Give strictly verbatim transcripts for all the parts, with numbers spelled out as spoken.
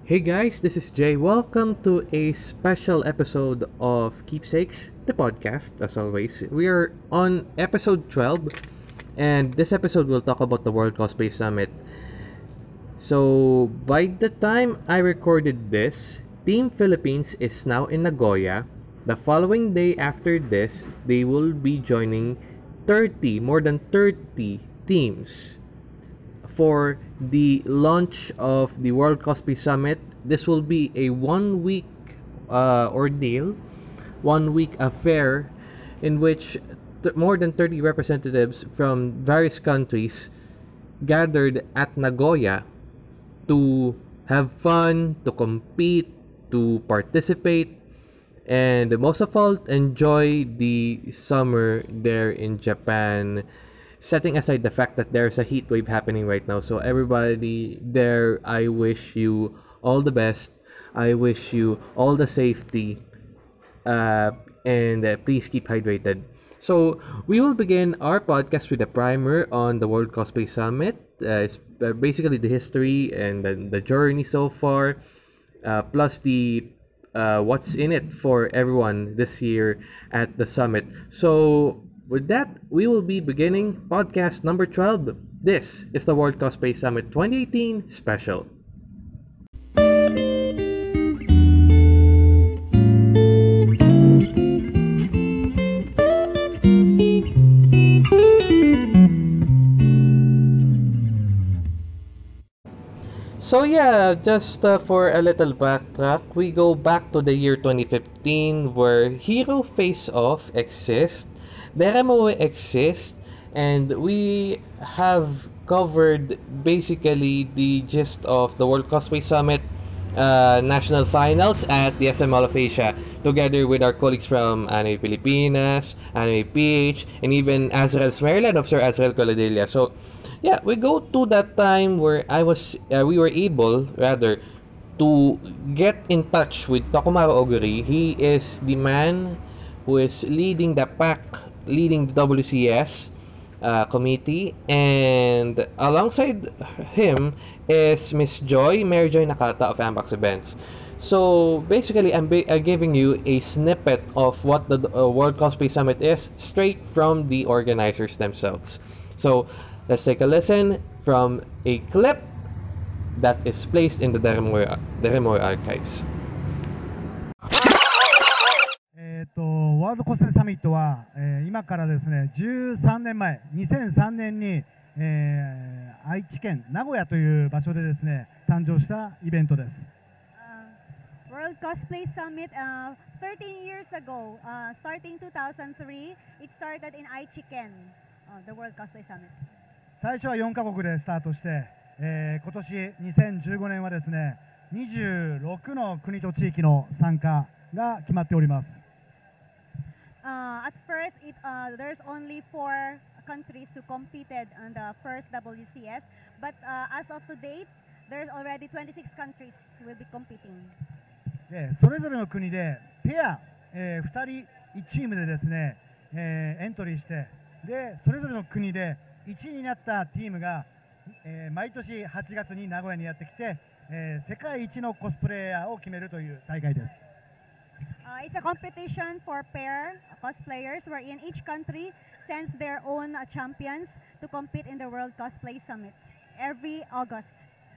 Hey guys, this is Jay. Welcome to a special episode of Keepsakes, the podcast. As always, we are on episode twelve, and this episode will talk about the World Cosplay Summit. So, by the time I recorded this, Team Philippines is now in Nagoya. The following day after this, they will be joining thirty, more than thirty teams for the launch of the World Cosplay Summit. This will be a one week uh, ordeal, one week affair in which th- more than thirty representatives from various countries gathered at Nagoya to have fun, to compete, to participate, and most of all, enjoy the summer there in Japan. Setting aside the fact that there's a heat wave happening right now, so everybody there, I wish you all the best. I wish you all the safety, uh, and uh, please keep hydrated. So we will begin our podcast with a primer on the World Cosplay Summit. Uh, it's uh, basically the history and the, the journey so far, uh, plus the uh, what's in it for everyone this year at the summit. So with that, we will be beginning podcast number twelve. This is the World Cosplay Summit twenty eighteen special. So yeah, just uh, for a little backtrack, we go back to the year twenty fifteen where Hero Face Off exists, Deremoe exists, and we have covered basically the gist of the World Cosplay Summit uh, national finals at the S M Mall of Asia, together with our colleagues from Anime Pilipinas, Anime P H, and even Azrael's Maryland of Sir Azrael Coladilla. So yeah, we go to that time where I was, uh, we were able rather to get in touch with Tokumaru Oguri. He is the man who is leading the pack, leading the W C S uh, committee, and alongside him is Miss Joy, Mary Joy Nakata of Ambax Events. So basically, I'm, ba- I'm giving you a snippet of what the uh, World Cosplay Summit is straight from the organizers themselves. So let's take a listen from a clip that is placed in the Deremoy, Deremoy archives. えー、とワールドコスメサミットは、えー今からですねじゅうさんねんまえにせんさんねんに、えー愛知県名古屋という場所でですね誕生したイベントです。 Uh, World Cosplay Summit uh, thirteen years ago, uh, starting two thousand three, it started in Aichiken, uh, the World Cosplay Summit. 最初はよんカ国でスタートして、えー今年にせんじゅうごねんはですねにじゅうろくの国と地域の参加が決まっております。 Uh, at first, it, uh, there's only four countries who competed on the first W C S, but uh, as of to date, there's already twenty-six countries will be competing. でそれぞれの国でペア、えーふたりいちチームでですね、えーエントリーしてでそれぞれの国でいちいになったチームが、えー毎年はちがつに名古屋にやってきて、えー世界一のコスプレイヤーを決めるという大会です。 Uh, it's a competition for pair cosplayers wherein each country sends their own uh, champions to compete in the World Cosplay Summit every August.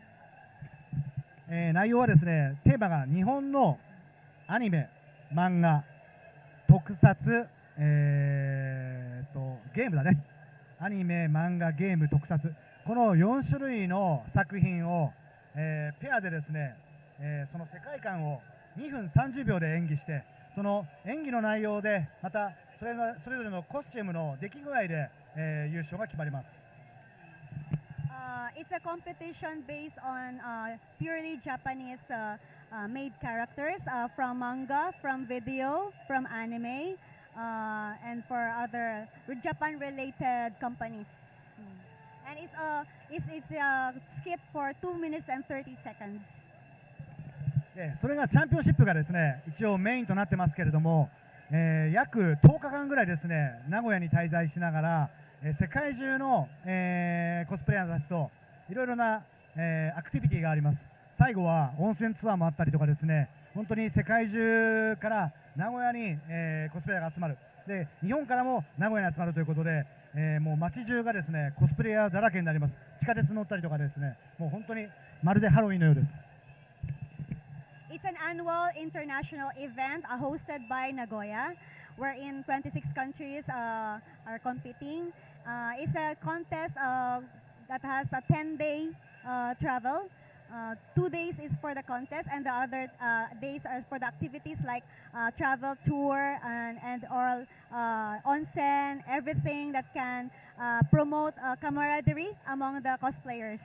えー内容はですねテーマが日本のアニメ、漫画、特撮、えーとゲームだねアニメ、漫画、ゲーム、特撮このよん種類の作品を、えーペアでですね、えーその世界観をにふんさんじゅうびょうで演技してその演技の内容でまたそれのそれぞれのコスチュームの出来具合で、えー優勝が決まります。 Uh, it's a competition based on uh, purely Japanese uh, uh, made characters uh, from manga, from video, from anime, uh, and for other Japan related companies. Mm. And it's a it's, it's a skit for two minutes and thirty seconds. でそれがチャンピオンシップがですね一応メインとなってますけれども、えー約とおかかんぐらいですね名古屋に滞在しながら、えー世界中の、えーコスプレイヤーたちといろいろな、えーアクティビティがあります。 最後は温泉ツアーもあったりとかですね、本当に世界中から名古屋に、えーコスプレイヤーが集まる。で、日本からも名古屋に集まるということで、えーもう街中がですねコスプレイヤーだらけになります。地下鉄乗ったりとかですね、もう本当にまるでハロウィンのようです。 It's an annual international event uh, hosted by Nagoya, wherein twenty-six countries uh, are competing. Uh, it's a contest uh, that has a ten-day uh, travel. Uh, two days is for the contest, and the other uh, days are for the activities like uh, travel tour and, and all uh, onsen, everything that can uh, promote uh, camaraderie among the cosplayers.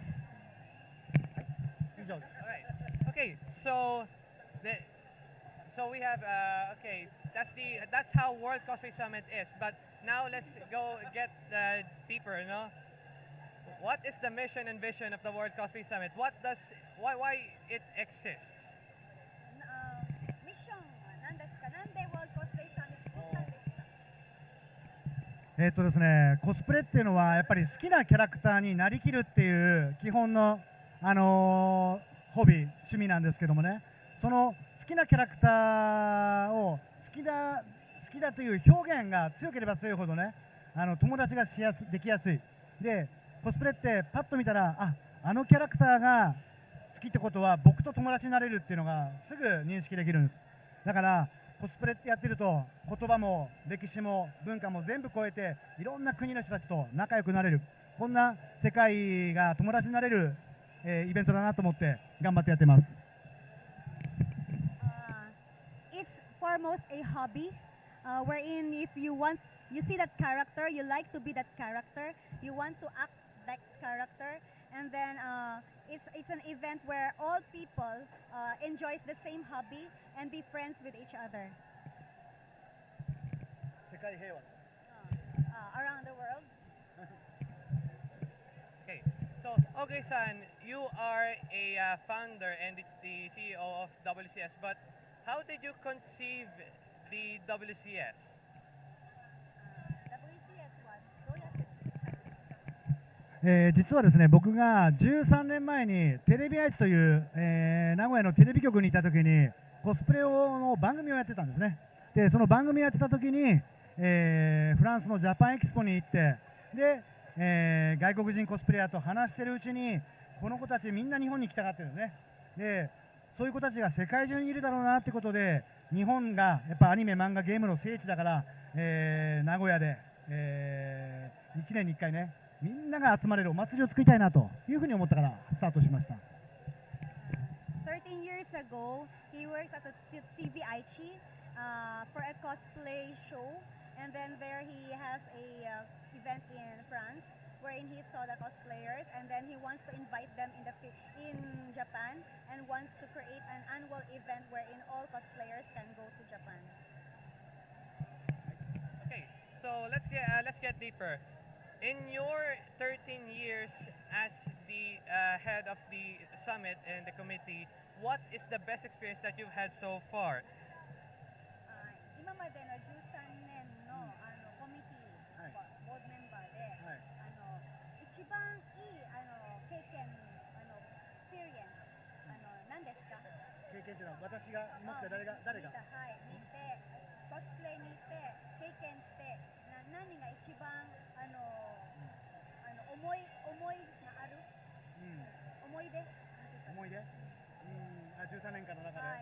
以上です。 Alright. Okay, so the so we have uh, okay. That's the that's how World Cosplay Summit is. But now let's go get uh, deeper. You know, what is the mission and vision of the World Cosplay Summit? What does why why it exists? Mission なんですか？なんで World Cosplay Summit 作ったんですか？ えーっとですね、コスプレっていうのはやっぱり好きなキャラクターになりきるっていう基本の、あのーホビー趣味なんですけどもね、その好きなキャラクターを好きだ好きだという表現が強ければ強いほどね、あの友達がしやすできやすい。で、コスプレってパッと見たら、あ、あのキャラクターが好きってことは僕と友達になれるっていうのがすぐ認識できるんです。だからコスプレってやってると言葉も歴史も文化も全部超えていろんな国の人たちと仲良くなれる、こんな世界が友達になれる、えーイベントだなと思って頑張ってやってます。 Uh, it's foremost a hobby, uh, wherein if you want, you see that character, you like to be that character, you want to act that character, and then uh, it's it's an event where all people uh, enjoys the same hobby and be friends with each other 世界平和。 uh, uh, around the world. Okay, so okay-san, you are a uh, founder and the, the C E O of W C S. But how did you conceive the W C S? W C S はどうやって作ったんですか？ えー実はですね、僕がじゅうさんねんまえにテレビ愛知という、えー名古屋のテレビ局にいた時にコスプレをの番組をやってたんですね。で、その番組をやってた時に、えーフランスのジャパンエキスポに行って、で、えー外国人コスプレイヤーと話してるうちに、この子たちみんな日本に来たがってるんですね。で、そういう子たちが世界中にいるだろうなってことで、日本がやっぱアニメ、漫画、ゲームの聖地だから、えー名古屋で、えーいちねんにいっかいね、みんなが集まれるお祭りを作りたいなというふうに思ったからスタートしました。 thirteen years ago, he works at the T V Aichi uh, for a cosplay show, and then there he has a uh, event in France wherein he saw the cosplayers, and then he wants to invite them in the fi- in Japan and wants to create an annual event wherein all cosplayers can go to Japan. Okay, so let's get uh, let's get deeper. In your thirteen years as the uh, head of the summit and the committee, what is the best experience that you've had so far? あー今までのじゅうさんねんのあのコミュニティ、 はいボードメンバーで、 はいあの一番いいあの経験、あのエクスペリエンス、あの何ですか？ 経験というのは私がいますか、誰が誰が見た、はい、見て、コスプレに行って経験して、な何が一番あの、あの思い思いがある、 うん思い出、なんていうか思い出、うんあじゅうさんねんかんの中で、 はい。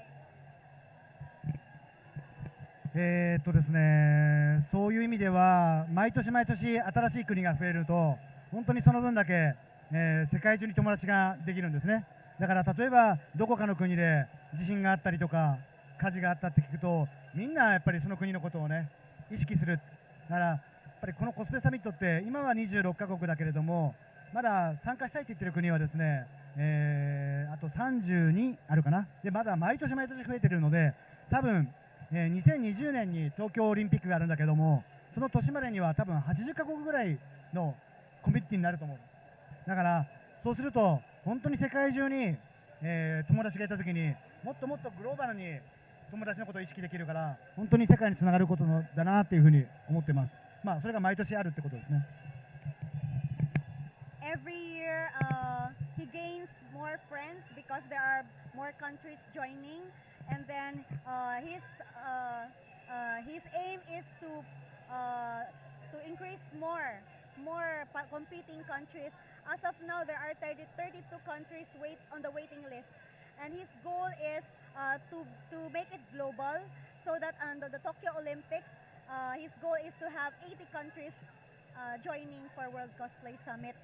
えーっとですね、そういう意味では毎年毎年新しい国が増えると本当にその分だけ、えー世界中に友達ができるんですね。だから例えばどこかの国で地震があったりとか火事があったって聞くとみんなやっぱりその国のことをね意識する。だからやっぱりこのコスプレサミットって今はにじゅうろっかこくだけれどもまだ参加したいって言ってる国はですね、えーあとさんじゅうにあるかな。でまだ毎年毎年増えてるので多分えーにせんにじゅうねんに東京オリンピックがあるんだけどもその年までには多分はちじゅっかこくぐらいのコミュニティになると思う。だからそうすると本当に世界中に、えー友達がいた時にもっともっとグローバルに友達のことを意識できるから本当に世界につながることのだなっていうふうに思ってます。まあそれが毎年あるってことですね。 Every year, uh, he gains more friends because there are more countries joining. And then uh, his uh, uh, his aim is to uh, to increase more more pa- competing countries. As of now, there are thirty, thirty-two countries wait on the waiting list, and his goal is uh, to to make it global, so that under the Tokyo Olympics, uh, his goal is to have eighty countries uh, joining for World Cosplay Summit.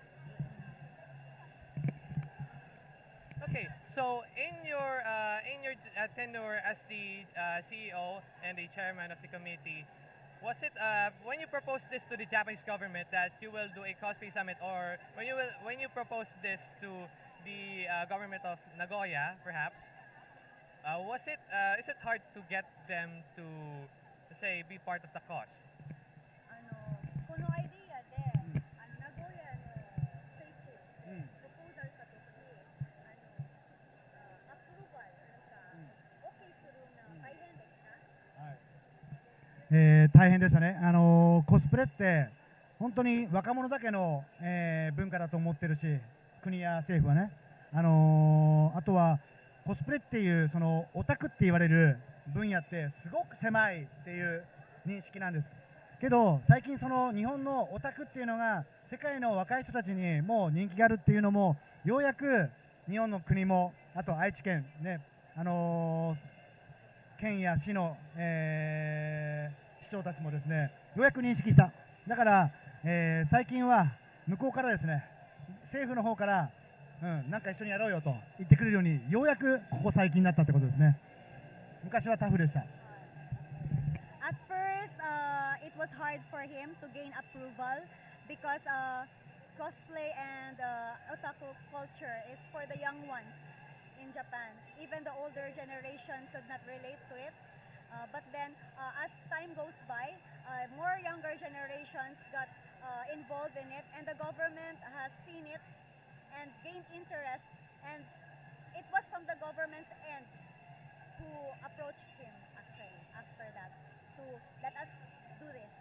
Okay, so in your uh, in your uh, tenure as the uh, C E O and the chairman of the committee, was it uh, when you proposed this to the Japanese government that you will do a cosplay summit, or when you will when you proposed this to the uh, government of Nagoya, perhaps, uh, was it uh, is it hard to get them to, say, be part of the cause? あのこのアイディアで、あの名古屋の政府にプロポーザルしたときに、あのあアプローバルなんか、OK するの大変でした。 はいえー大変でしたね、あのーコスプレって本当に若者だけの、えー文化だと思ってるし、国や政府はね、あのーあとはコスプレっていうそのオタクって言われる分野ってすごく狭いっていう認識なんですけど、最近その日本のオタクっていうのが世界の若い人たちにもう人気があるっていうのも、ようやく日本の国も、あと愛知県ね、あのー県や市の、えー市長たちもですね、ようやく認識した。だから、えー最近は向こうからですね、政府の方から、うん、なんか一緒にやろうよと言ってくれるように、ようやくここ最近になったってことですね。昔はタフでした。 At first, uh, it was hard for him to gain approval because uh, cosplay and uh, otaku culture is for the young ones in Japan. Even the older generation could not relate to it. Uh, but then, uh, as time goes by, uh, more younger generations got uh, involved in it, and the government has seen it and gained interest. And it was from the government's end who approached him, actually, after that, to let us do this.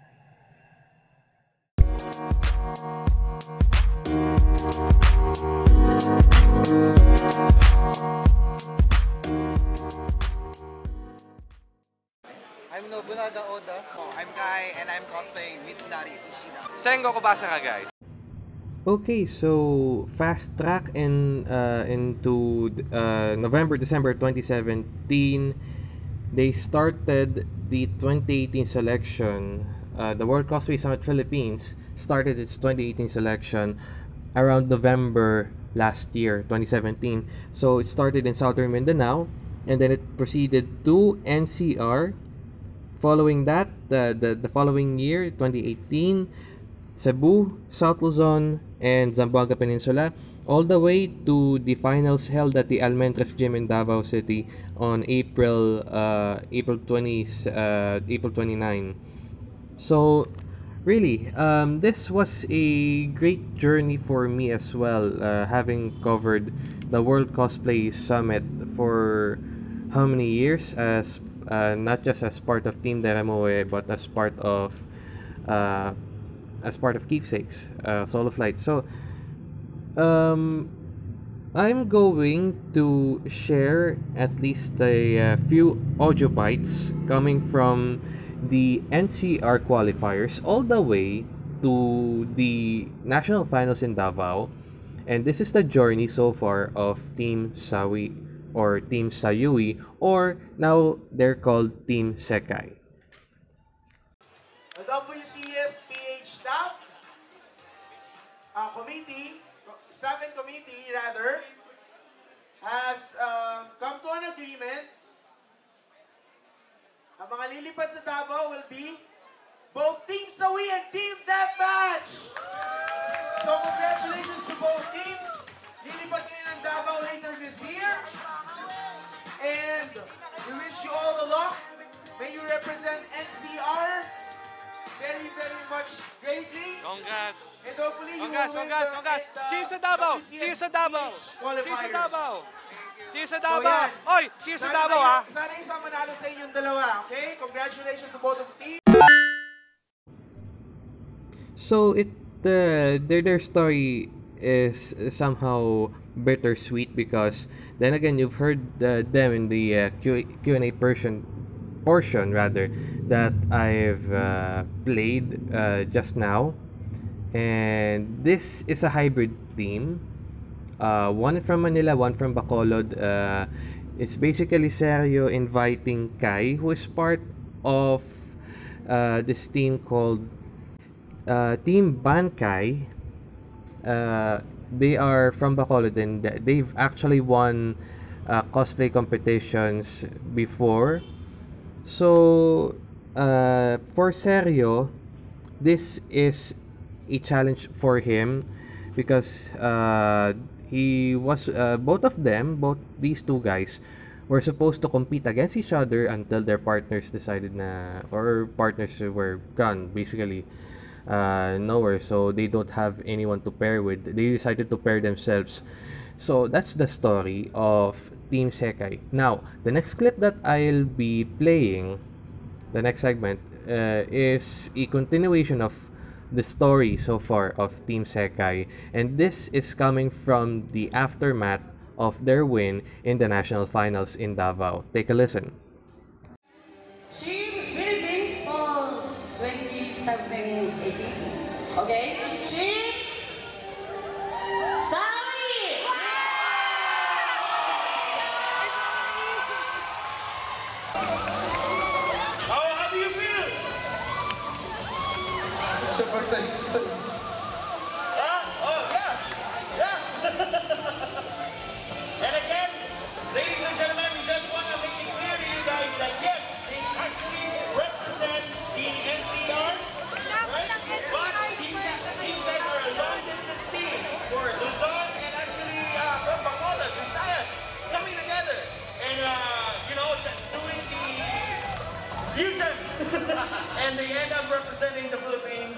I'm Nobunaga Oda. I'm Kai, and I'm cosplaying Mitsunari Ishida. Sengoku Basara, guys. Okay, so fast track in uh, into uh, November December twenty seventeen, they started the twenty eighteen selection. Uh, the World Cosplay Summit Philippines started its twenty eighteen selection around November last year, twenty seventeen. So it started in Southern Mindanao, and then it proceeded to N C R. Following that, the the, the following year, twenty eighteen, Cebu, South Luzon, and Zamboanga Peninsula, all the way to the finals held at the Almentres Gym in Davao City on April uh, April twentieth, uh, April twenty-ninth. So, really, um, this was a great journey for me as well, uh, having covered the World Cosplay Summit for how many years, as uh, not just as part of Team Deremoe, but as part of uh, as part of Keepsakes, uh, Solo Flight. So, um, I'm going to share at least a, uh, few audio bites coming from the N C R qualifiers all the way to the national finals in Davao. And this is the journey so far of Team Sawi or Team Sayui, or now they're called Team Sekai. The W C S P H staff, uh, committee, staff and committee rather, has uh, come to an agreement. Ang mga lilipad sa Davao will be both Team Sawi and Team Deathmatch! So congratulations to both teams. Lilipad kayo ng Davao later this year. And we wish you all the luck. May you represent N C R very, very much greatly. Congrats. And hopefully you Congrats, will win congrats, the, congrats. at, uh, See you sa Davao. W C S See you sa Davao. P H See you sa qualifiers. Davao. See you sa So Davao. yan. Oy, see you sa Sana Davao, kayo- ah. Sana isang manalo sa inyong dalawa, okay? Congratulations to both of the teams. So it uh, their their story is somehow bittersweet because then again you've heard uh, them in the uh, Q- Q&A portion portion rather that I've uh, played uh, just now, and this is a hybrid team, uh, one from Manila, one from Bacolod. Uh, it's basically Sergio inviting Kai, who is part of uh, this team called uh, Team Bankai. Uh, they are from Bacolod and they've actually won uh, cosplay competitions before. So, uh, for Sergio, this is a challenge for him because uh, he was uh, both of them, both these two guys, were supposed to compete against each other until their partners decided na, or partners were gone basically uh, nowhere, so they don't have anyone to pair with. They decided to pair themselves. So that's the story of Team Sekai. Now, the next clip that I'll be playing, the next segment, uh, is a continuation of the story so far of Team Sekai, and this is coming from the aftermath of their win in the national finals in Davao. Take a listen. Team Philippines Fall twenty eighteen. Okay, Team Sally. How, how do you feel? Super thankful. Huh? Oh, yeah. Yeah. And again, ladies and gentlemen, we just want to make it clear to you guys that yes, they actually represent the N C R, right? But these, these guys are a long-distance team. Luzon and actually uh, from Bacolod, Visayas, coming together and, uh, you know, just doing the fusion. And they end up representing the Philippines.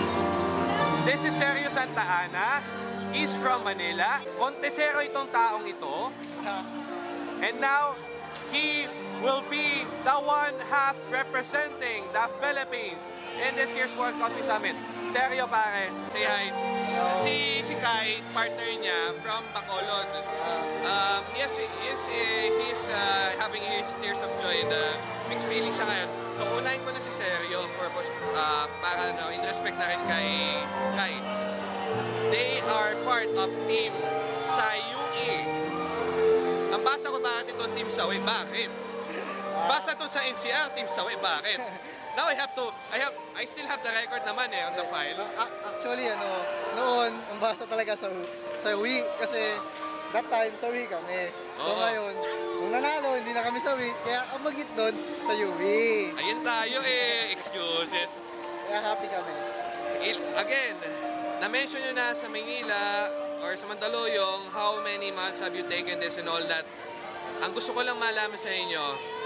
This is Sergio Santa Ana. He's from Manila. Contesero itong taong ito. And now, he will be the one half representing the Philippines in this year's World Cosplay Summit. Sergio, pare. Say hi. Si, si Kai, partner niya from Bacolod. Um, yes, yes, eh, he's uh, having his tears of joy and uh, mixed feelings siya ngayon. So, unahin ko na si Sergio for, for uh, para no, in respect na rin kay Kai. They are part of Team Sayui. Ang basa ko bakit itong Team Sawi, bakit? Basa to sa N C R, Team Sawi, bakit? Now I have to, I have, I still have the record naman eh, on the file. A- actually, ano, noon, ang basa talaga sa, sa Wii kasi that time, sa Wii kami. So Oo. ngayon, nung nanalo, hindi na kami sa Wii, kaya ang magit doon sa U W I. Ayun tayo eh, excuses. Kaya happy kami. Il- Again, na-mention nyo na sa Maynila or sa Mandaluyong, how many months have you taken this and all that. Ang gusto ko lang malaman sa inyo,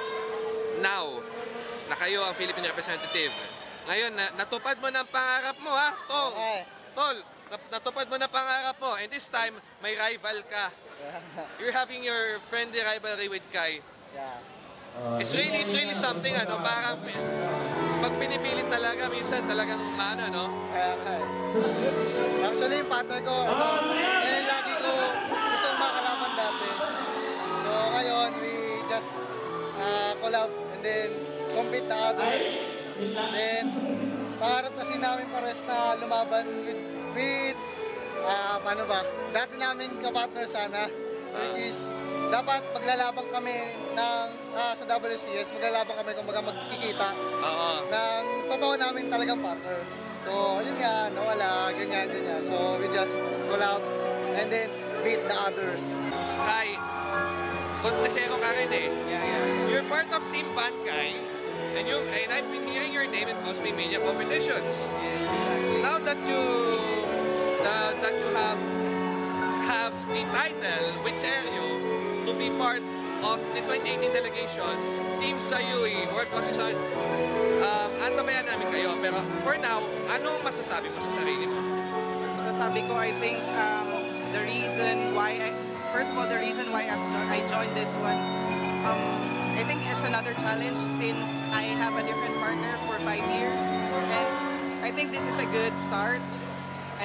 now, na kayo ang Philippine representative. Ngayon, na, natupad mo ng pangarap mo ha, Tong. Okay. Tol, nat- natupad mo ng pangarap mo. And this time, may rival ka. You're having your friendly rivalry with Kai. Yeah. It's really, it's really something, ano, parang pi- pag pinipilit talaga, minsan talagang maano, no? Kaya kaya. Actually, yung partner ko, eh, lagi ko gusto makalaman dati. So ngayon, we just uh, call out and then compete the other. Then, pangarap kasi namin pares na lumaban with, with uh, ano ba, dati namin kapartner sana, which is, dapat maglalaban kami ng, uh, sa W C S, maglalaban kami kung baga magkikita Oo. ng totoo namin talagang partner. So, yun nga, nawala, ganyan, ganyan. So, we just call out and then beat the others. Kai, kontesero ka rin eh. Yeah, yeah. You're part of Team Bankai, and you and I've been hearing your name in cosplay mania competitions. Yes, exactly. Now that you that, that you have have the title with Sergio to be part of the twenty eighteen delegation, Team Sayui, World Cosplay Summit, um, antabayan namin kayo. Pero for now, anong masasabi mo sa sarili mo? Masasabi ko, I think um, the reason why I, first of all, the reason why I, I joined this one, um, I think it's another challenge since I have a different partner for five years. And I think this is a good start. And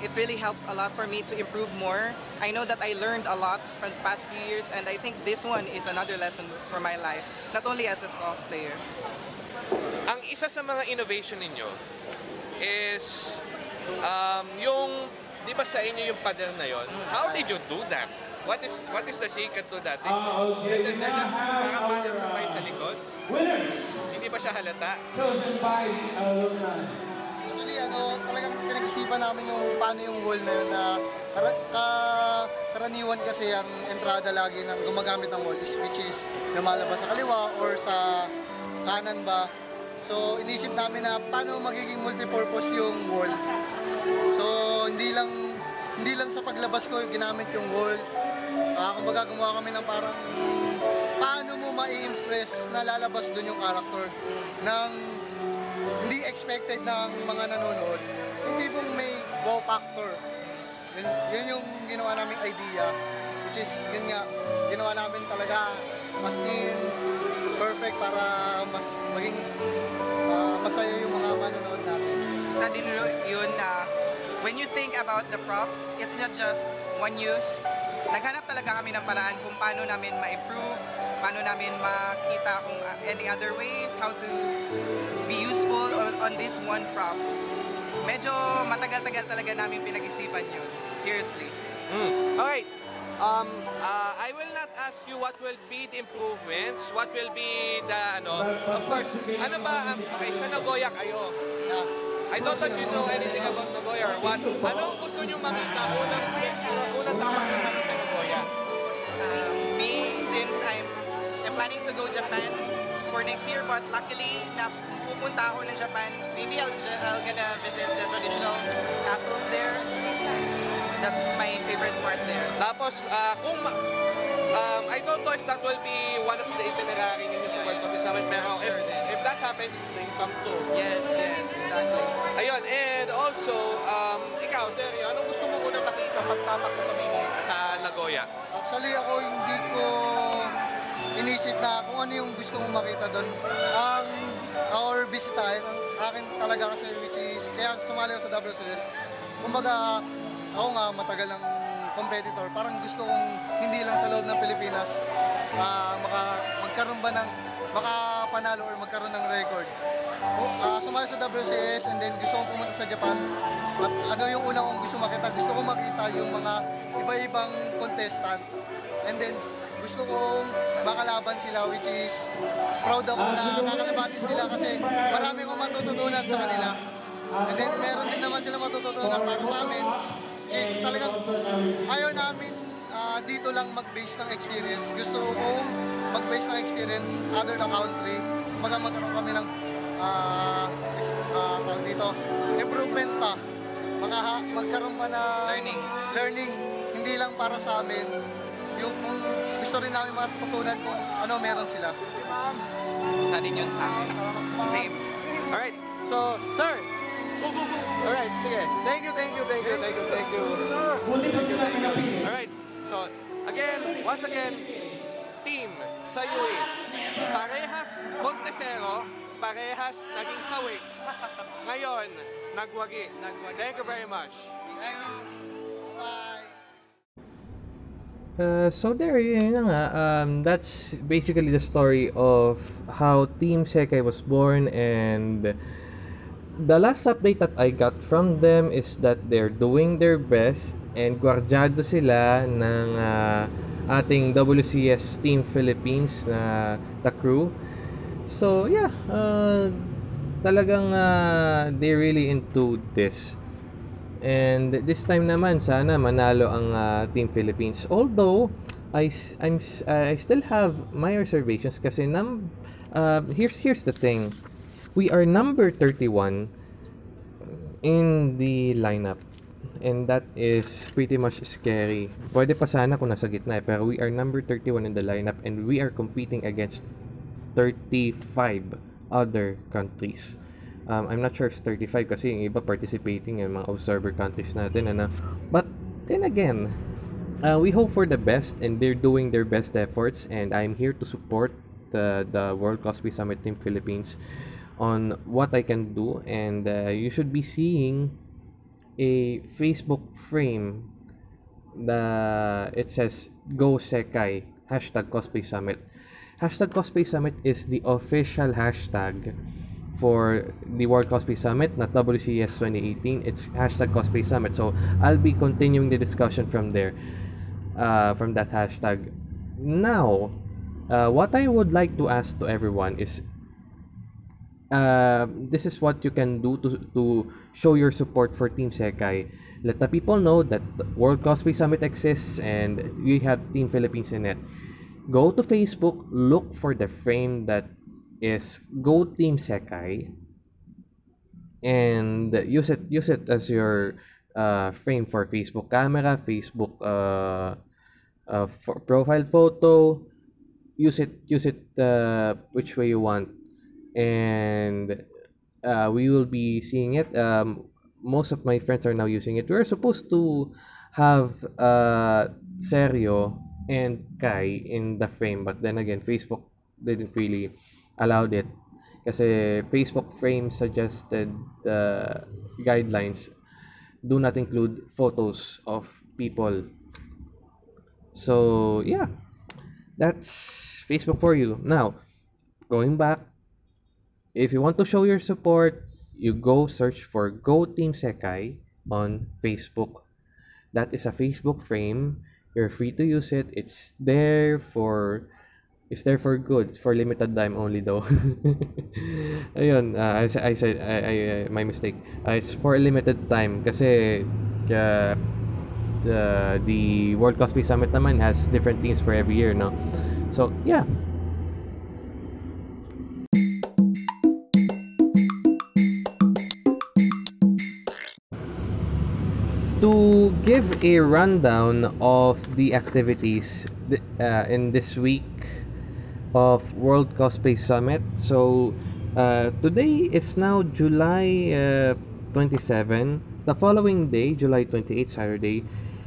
it really helps a lot for me to improve more. I know that I learned a lot from the past few years, and I think this one is another lesson for my life, not only as a cosplayer. Ang isa sa mga innovation ninyo is um, yung, di ba sa inyo yung pader na yon? How did you do that? What is what is the secret to that? Did, did, did, did just parang pader sabay sa likod? Hindi ba siya halata? Actually, ano, talagang pinag-isipan namin yung paano yung wall na yun na kara, ka, karaniwan kasi ang entrada lagi ng gumagamit ng wall is which is lumalabas sa kaliwa or sa kanan ba. So, inisip namin na paano magiging multipurpose yung wall. So, hindi lang hindi lang sa paglabas ko ginamit yung wall. Uh, kumbaga gumawa kami ng parang paano mo ma-impress na lalabas dun yung character ng hindi expected ng mga nanonood. Hindi pong may wow factor. Yun, yun yung ginawa naming idea. Which is, yun nga, ginawa namin talaga mas in perfect para mas maging uh, masaya yung mga manonood natin. Isa din yun na when you think about the props, it's not just one use. Naghanap talaga kami ng paraan kung paano namin ma-improve, paano namin makita kung any other ways, how to be useful on, on this one props. Medyo matagal-tagal talaga namin pinag-isipan yun. Seriously. Mm. Alright. Um, uh, I will not ask you what will be the improvements, what will be the, ano, of course, ano ba, um, okay, sa Nagoya kayo. Yeah. I don't know if you know anything about Nagoya or what. Ano gusto nyo makita? Unang, unang tapak nyo makita sa Nagoya? Um, me, since I'm, I'm planning to go Japan for next year, but luckily, na pupunta ako ng Japan, maybe I'll, I'll gonna visit the traditional castles there. That's my favorite part there. Tapos, uh, kung ma- um, I don't know if that will be one of the itinerary ninyo sa World Coffee Summit, pero if, if that happens, then come to. Yes, yes, exactly. Ayun, and also, um, ikaw, seryo, anong gusto mo unang makita pagtapak mo sa, Mini- sa Nagoya? Actually, ako hindi ko inisip na kung ano yung gusto kong makita doon. Ang or bisitahin, ang akin talaga kasi which is, kaya sumali ako sa W C S. Kumbaga, ako nga matagal ng competitor, parang gusto kong hindi lang sa loob ng Pilipinas uh, maka, magkaroon ba ng makapanalo or magkaroon ng record. Uh, sumali sa W C S and then gusto kong pumunta sa Japan. At ano yung una kong gusto makita? Gusto kong makita yung mga iba-ibang contestant. And then gusto kong makalaban sila, which is proud ako na kakalabanin sila kasi marami akong matututunan sa kanila. And then meron din naman sila matututunan para sa amin. Is talagang ayaw namin uh, dito lang mag-base ng experience. Gusto kong mag-base ng experience other the country. Kumbaga magkaroon kami ng uh, uh, tawag dito, improvement pa. Maka, magkaroon pa na Learnings. learning. Hindi lang para sa amin. Yung kung gusto rin namin matutunan kung ano meron sila. Isa din yun sa akin. Same. Alright, so, sir, go, go, go. Alright, sige. Thank you, thank you, thank you, thank you, thank you. Alright, so, again, once again, team sa U A. Parehas kontesero, parehas naging sawi. Ngayon, nagwagi. Thank you very much. Bye! Uh, so there, yun na nga. Um, that's basically the story of how Team Sekai was born, and the last update that I got from them is that they're doing their best and gwardyado sila ng uh, ating W C S Team Philippines na the crew. So yeah, uh, talagang uh, they're really into this. And this time naman sana manalo ang uh, Team Philippines. Although I I'm uh, I still have my reservations kasi num uh, here's here's the thing. We are number thirty-one in the lineup. And that is pretty much scary. Pwede pa sana kung nasa gitna eh, pero we are number thirty-one in the lineup and we are competing against thirty-five other countries. Um, I'm not sure if it's thirty-five kasi yung iba participating yung mga observer countries natin. Ano? But then again, uh, we hope for the best and they're doing their best efforts, and I'm here to support the, the World Cosplay Summit Team Philippines on what I can do, and uh, you should be seeing a Facebook frame that it says Go Sekai hashtag Cosplay Summit. Hashtag Cosplay Summit is the official hashtag for the World Cosplay Summit, not W C S twenty eighteen. It's hashtag Cosplay Summit. So I'll be continuing the discussion from there, uh, from that hashtag. Now, uh, what I would like to ask to everyone is, uh, this is what you can do to, to show your support for Team Sekai. Let the people know that the World Cosplay Summit exists and we have Team Philippines in it. Go to Facebook, look for the frame that is Go Team Sekai, and use it use it as your uh, frame for Facebook camera, Facebook uh, uh, for profile photo. Use it use it uh, which way you want, and uh, we will be seeing it. Um, most of my friends are now using it. We're supposed to have uh, Serio and Kai in the frame, but then again, Facebook didn't really allowed it kasi Facebook frame suggested uh, guidelines do not include photos of people. So yeah, that's Facebook for you. Now, going back, if you want to show your support, you go search for Go Team Sekai on Facebook. That is a Facebook frame. You're free to use it. It's there for It's there for good. It's for limited time only though. Ayun, uh, I, I said, I, I, uh, my mistake. Uh, it's for a limited time kasi uh, the, the World Cosplay Summit naman has different themes for every year, no? So, yeah. To give a rundown of the activities uh, in this week of World Cosplay Summit. So uh, today is now July uh, twenty-seventh. The following day, July twenty-eighth, Saturday,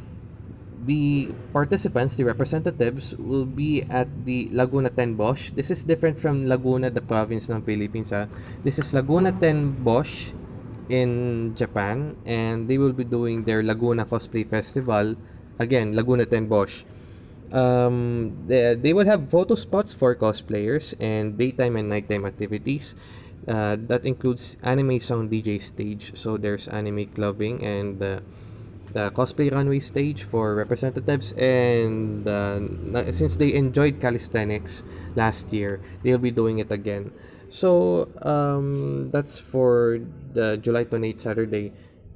the participants, the representatives, will be at the Laguna ten Bosch. This is different from Laguna, the province ng Philippines. Ah. This is Laguna ten Bosch in Japan, and they will be doing their Laguna Cosplay Festival. Again, Laguna ten Bosch. Um, they, they will have photo spots for cosplayers and daytime and nighttime activities. Uh, that includes anime song D J stage. So there's anime clubbing and uh, the cosplay runway stage for representatives. And uh, since they enjoyed calisthenics last year, they'll be doing it again. So um, that's for the July twenty-eighth Saturday.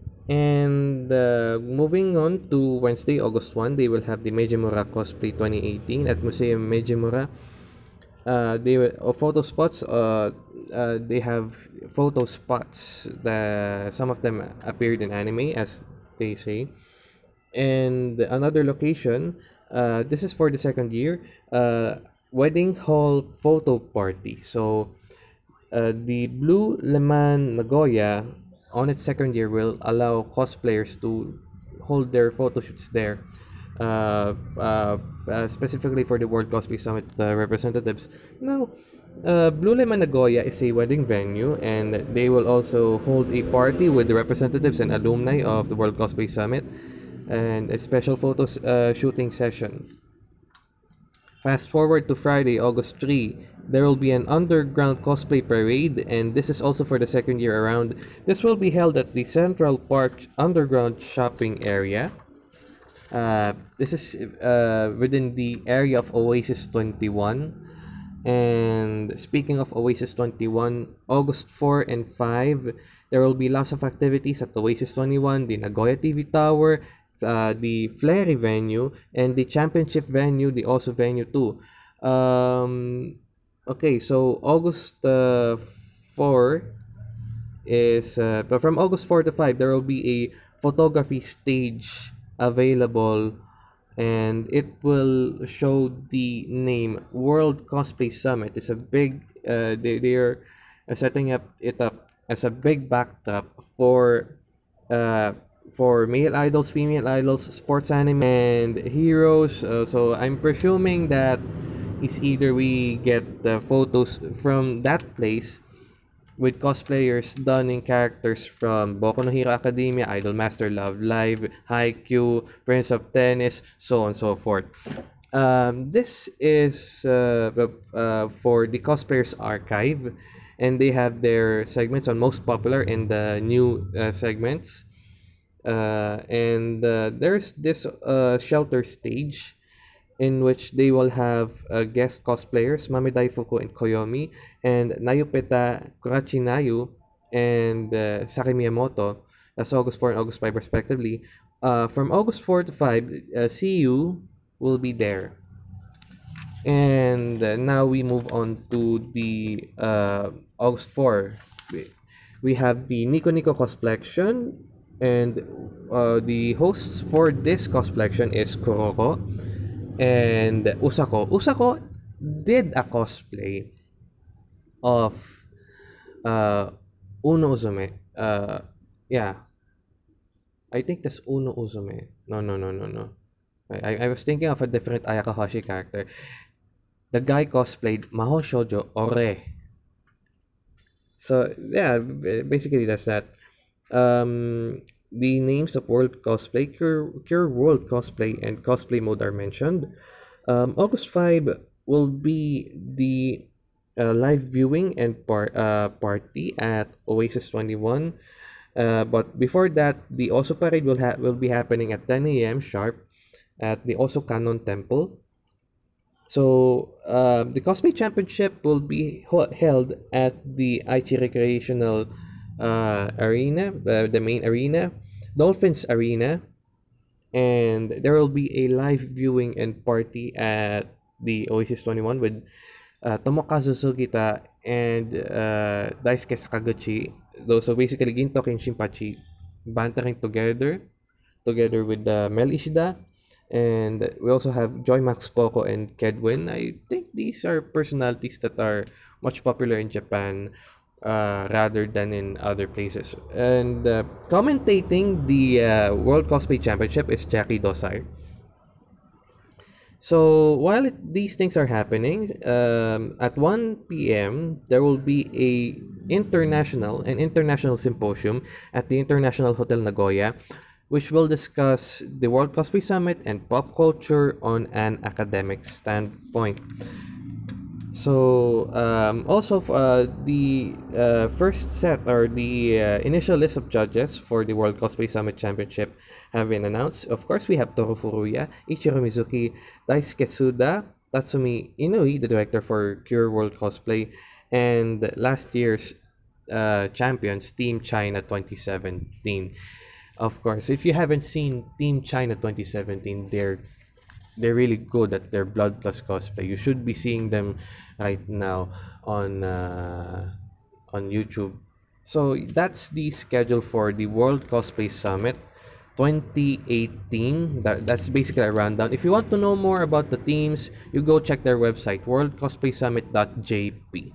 And uh, moving on to Wednesday, August first, they will have the Mejimura Cosplay twenty eighteen at Museum Mejimura. Uh, they will, uh, photo spots. Uh, uh, they have photo spots. That some of them appeared in anime, as they say. And another location. Uh, this is for the second year. Uh, Wedding Hall Photo Party. So, uh, the Blue Leman Nagoya, on its second year, will allow cosplayers to hold their photo shoots there. Uh, uh, uh, specifically for the World Cosplay Summit uh, representatives. Now, uh, Blue Lemon Nagoya is a wedding venue, and they will also hold a party with the representatives and alumni of the World Cosplay Summit and a special photo uh, shooting session. Fast forward to Friday, August third, there will be an underground cosplay parade, and this is also for the second year around. This will be held at the Central Park Underground Shopping Area. Uh, this is uh, within the area of Oasis twenty-one. And speaking of Oasis twenty-one, August fourth and fifth, there will be lots of activities at Oasis twenty-one, the Nagoya T V Tower, uh, the Flary venue, and the championship venue, the Osu venue too. Um, okay, so August uh, fourth is, uh, but from August fourth to fifth, there will be a photography stage available, and it will show the name World Cosplay Summit. It's a big, uh, they, they are setting up it up as a big backdrop for uh, for male idols, female idols, sports anime, and heroes. Uh, so I'm presuming that it's either we get the photos from that place with cosplayers donning characters from Boku no Hero Academia, Idolmaster Love Live, Haikyuu, Prince of Tennis, so on and so forth. Um, this is uh, uh, for the Cosplayers Archive, and they have their segments on most popular and the new uh, segments. Uh, and uh, there's this uh, shelter stage in which they will have uh, guest cosplayers Mame Daifuku and Koyomi, and Nayupeta Kurachinayu and uh, Saki Miyamoto. That's August fourth and August fifth respectively. Uh, from August fourth to fifth, uh, C U will be there. And uh, now we move on to the uh, August fourth. We, we have the Nico Nico Cosplexion, and uh, the hosts for this cosplexion is Kuroko and Usako. Usako did a cosplay of uh, Uno Uzume. Uh, yeah. I think that's Uno Uzume. No, no, no, no, no. I, I was thinking of a different Ayaka Hoshi character. The guy cosplayed Maho Shoujo Ore. So, yeah, basically that's that. Um, the names of World Cosplay, Cure, Cure World Cosplay, and Cosplay Mode are mentioned. Um, August fifth will be the uh, live viewing and par- uh, party at Oasis twenty-one. Uh, but before that, the Oso Parade will, ha- will be happening at ten a.m. sharp at the Oso Kanon Temple. So, uh, the Cosplay Championship will be ho- held at the Aichi Recreational uh, Arena, uh, the main arena, Dolphins Arena, and there will be a live viewing and party at the Oasis twenty-one with uh, Tomokazu Sugita and uh, Daisuke Sakaguchi. Those so basically Gintoki and Shinpachi bantering together, together with uh, Mel Ishida. And we also have Joy Max Poco and Kedwin. I think these are personalities that are much popular in Japan uh, rather than in other places. And uh, commentating the uh, World Cosplay Championship is Jackie Dosai. So while it, these things are happening, um, at one p.m. there will be a international an international symposium at the International Hotel Nagoya, which will discuss the World Cosplay Summit and pop culture on an academic standpoint. So, um, also, uh, the uh, first set or the uh, initial list of judges for the World Cosplay Summit Championship have been announced. Of course, we have Toru Furuya, Ichiro Mizuki, Daisuke Suda, Tatsumi Inui, the director for Cure World Cosplay, and last year's uh, champions, Team China twenty seventeen. Of course, if you haven't seen Team China twenty seventeen, they're they're really good at their Blood Plus cosplay. You should be seeing them right now on uh, on YouTube. So that's the schedule for the World Cosplay Summit twenty eighteen. That, that's basically a rundown. If you want to know more about the teams, you go check their website, world cosplay summit dot j p.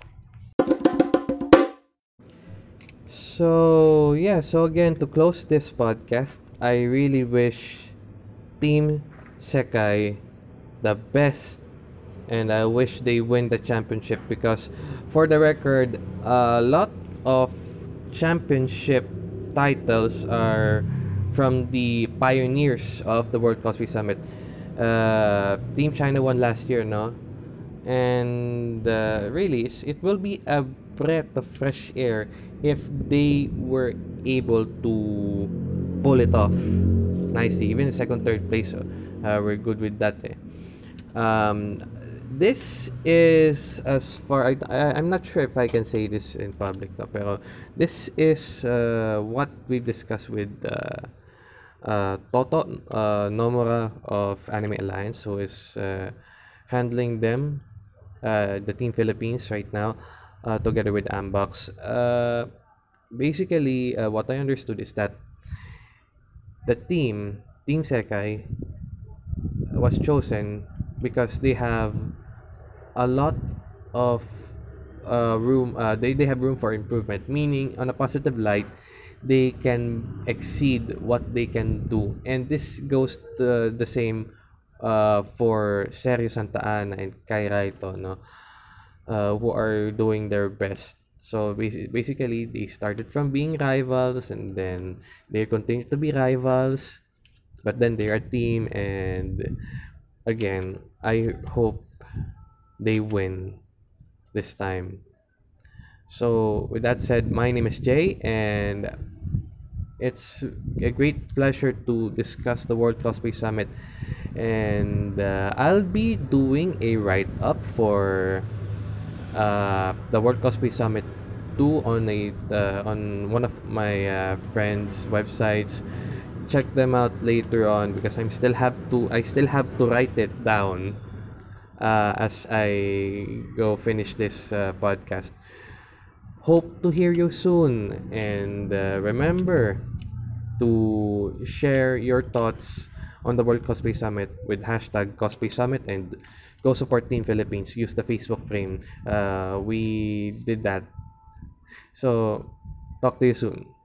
So yeah, so again, to close this podcast, I really wish Team Sekai the best, and I wish they win the championship, because for the record, a lot of championship titles are from the pioneers of the World Cosplay Summit. Uh, Team China won last year, no? And uh, really, it's, it will be a breath of fresh air if they were able to pull it off nicely. Even in second, third place, uh, we're good with that. Eh. Um, this is as far I, I I'm not sure if I can say this in public, no, pero this is uh, what we've discussed with uh, uh, Toto uh, Nomura of Anime Alliance, who is uh, handling them, uh, the Team Philippines right now, uh, together with Ambox. Uh, basically, uh, what I understood is that the team, Team Sekai, was chosen because they have a lot of uh, room. Uh, they, they have room for improvement. Meaning, on a positive light, they can exceed what they can do, and this goes to the same uh, for Sergio Santa Ana and Kai Raito, no, uh, who are doing their best So basi- basically, they started from being rivals, and then they continue to be rivals, but then they are a team. And again, I hope they win this time. So with that said, my name is Jay, and it's a great pleasure to discuss the World Cosplay Summit. And uh, I'll be doing a write up for uh, the World Cosplay Summit two on a uh, on one of my uh, friends' websites. Check them out later on because I'm still have to I still have to write it down uh, as I go finish this uh, podcast. Hope to hear you soon, and uh, remember to share your thoughts on the World Cosplay Summit with hashtag Cosplay Summit, and go support Team Philippines. Use the Facebook frame. Uh, we did that. So, talk to you soon.